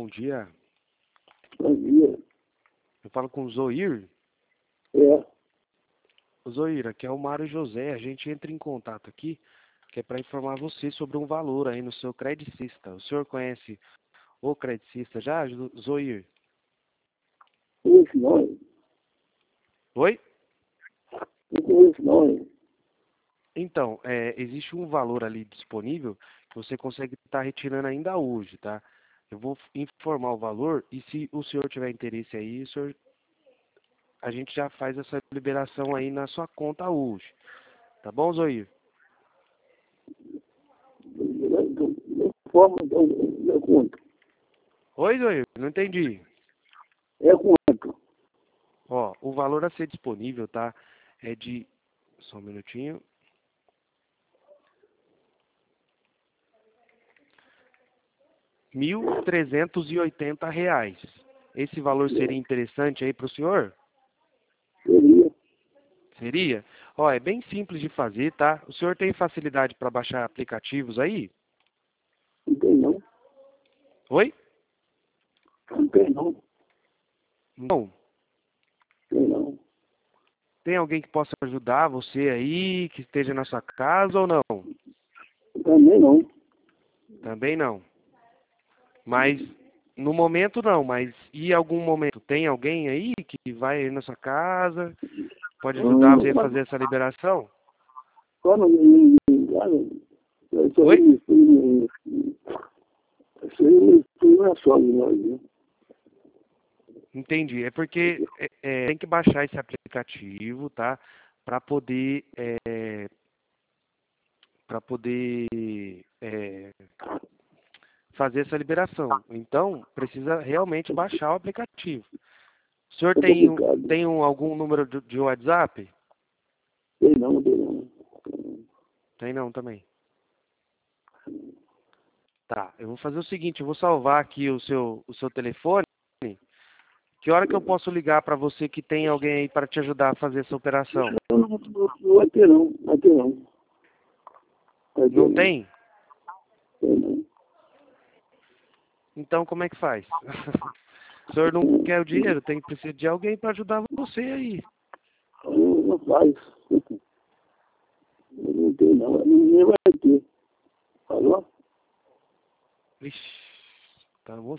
bom dia. Bom dia. Eu falo com o Zoir. É. O Zoir, aqui é o Mário José. A gente entra em contato aqui, que é para informar você sobre um valor aí no seu credicista. O senhor conhece o credicista já, Zoir? Esse não. Oi? Não conheço não. Então, existe um valor ali disponível que você consegue estar retirando ainda hoje, tá? Eu vou informar o valor e se o senhor tiver interesse aí, a gente já faz essa liberação aí na sua conta hoje. Tá bom, Zoir? De forma, é quanto? Oi, Zoir, não entendi. É quanto? Ó, o valor a ser disponível, tá? É de... Só um minutinho. R$ 1.380. Esse valor seria interessante aí para o senhor? Seria. Seria? Ó, é bem simples de fazer, tá? O senhor tem facilidade para baixar aplicativos aí? Não tem não. Oi? Não tem não. Não. Tem não. Tem alguém que possa ajudar você aí, que esteja na sua casa ou não? Também não. Também não. Mas no momento não, mas em algum momento tem alguém aí que vai aí na sua casa, pode ajudar você a fazer essa liberação? Só não me engano. Oi? Isso aí não é só de nós, né? Entendi. É porque tem que baixar esse aplicativo, tá? Para poder fazer essa liberação. Então, precisa realmente baixar o aplicativo. O senhor É complicado. tem algum número de WhatsApp? Tem não, tem não. Tem não também. Tá, eu vou fazer o seguinte, eu vou salvar aqui o seu telefone. Que hora que eu posso ligar para você que tem alguém aí para te ajudar a fazer essa operação? Não vai ter não. Vai ter não. Vai ter Não não. tem? Tem não. Então como é que faz? O senhor não quer o dinheiro, tem que precisar de alguém para ajudar você aí. Não faz. Não tem não. Ninguém vai ter. Falou? Vixe, tá